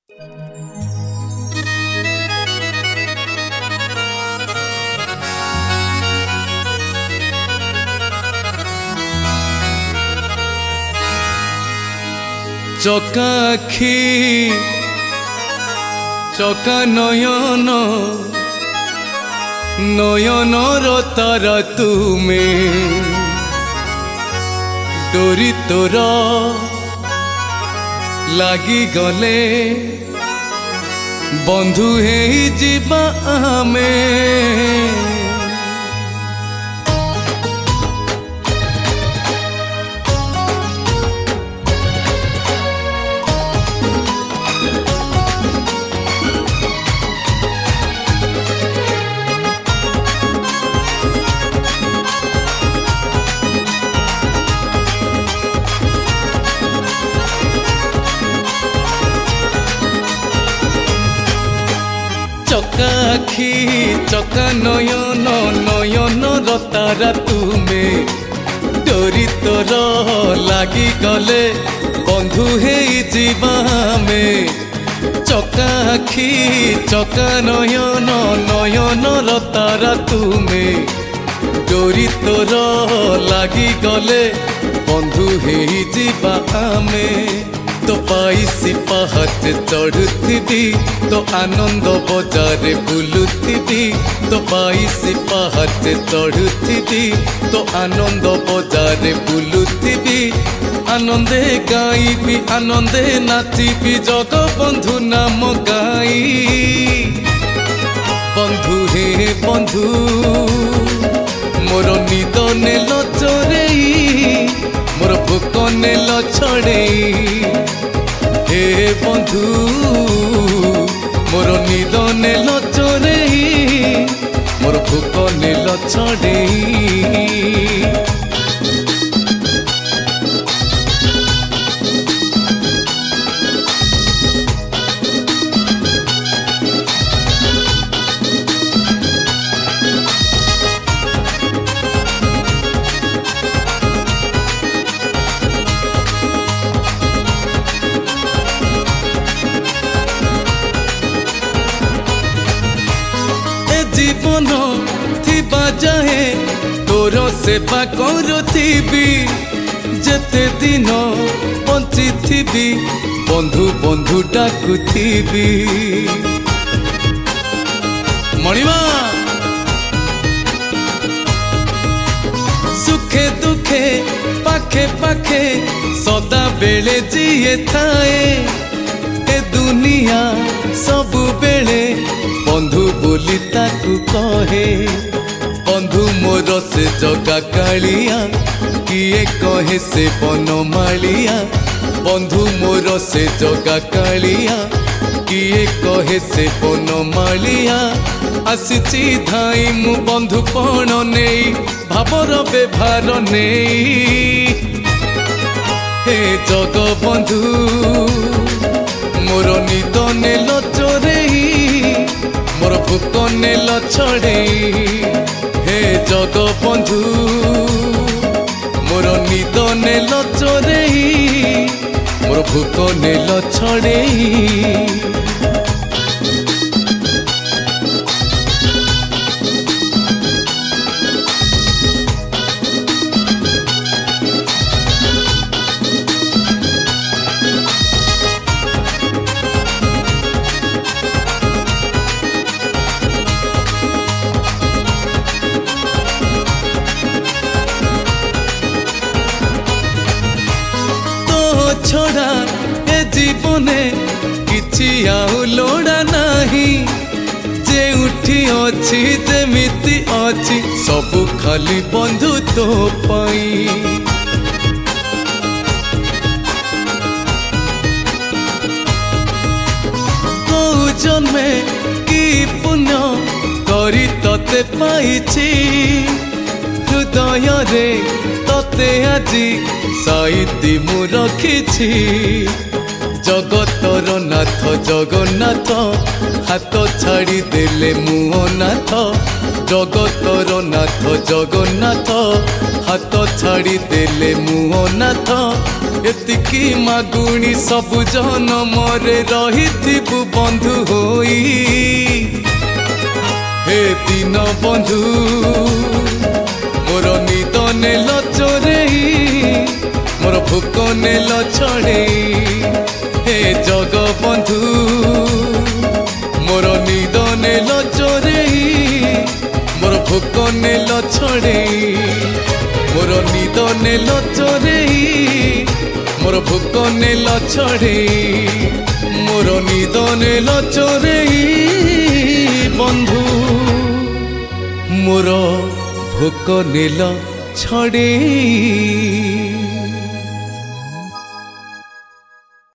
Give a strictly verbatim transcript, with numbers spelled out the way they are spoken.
चका आखि चका नयन नयन तारा तुमे डोरी तोर लागी गले बंधु हे जीवा आमे चका आखि चका नयन नयन तारा तुमे डोरी तोर लागी गले बंधु हे जीवा में चका आखि चका नयन नयन तारा तुमे डोरी तोर लागी गले बंधु हे जीवा में तो पाइसी पहाच चढ़ुथी तो आनंद बजार बुलुथी तो पाइसी पहाच चढ़ुथी तो आनंद बजार बुलुथी आनंदे गाइबी आनंदे नाचिबी जग बंधु नाम गाई बंधु हे बंधु मोर निद नेल चोरेई मोर भोक नेल छड़ेई हे बंधु मोर निद नेल चोरेई मोर भोक नेल छड़ेई जीवन थिबा जाए तोर सेवा करुथिबी जेते दिन बंचिथिबी बंधु बंधु डाकुथिबी मणिमा सुखे दुखे पाखे पाखे सदा बेले जिए थाए ए दुनिया सबु बेले बंधु बोली ताकू कहे बंधु मोर से जगा कालिया किए कहे से बनमालिया बंधु मोर से जगा कालिया किए कहे से बनमालिया आसीची धाई मु बंधु पण नहीं भावर व्यवहार नहीं हे जग बंधु मोर निद नेल चोरेई मोर भोक नेल छड़ेई हे जग बंधु मोर निद नेल चोरेई मोर भोक नेल छड़ेई छोड़ा ए जीवने किछि आउ लोड़ा नहीं जे उठी अछि जेमिति अछि सबु खाली बंधु तो पाई को जन्मे की पुण्य करी तते पाइछि हृदय रे तते आजी साइती मु रखिछि जगतर नाथ जगन्नाथ हाथ छाड़ी देले मुह नाथ जगतर नाथ जगन्नाथ हाथ छाड़ी देले मुह नाथ एतिकी मागुणी सबु जनमरे रहिथिबु बंधु होई हे दिन बंधु मोर निद नेल चोरेई मोर भोक नेल छड़ेई हे जग बंधु मोर निद नेल चोरेई मोर भोक नेल छड़ेई मोर निद नेल चोरेई मोर भोक नेल छड़ेई मोर निद नेल चोरेई बंधु मोर भोक नेल छड़ेई।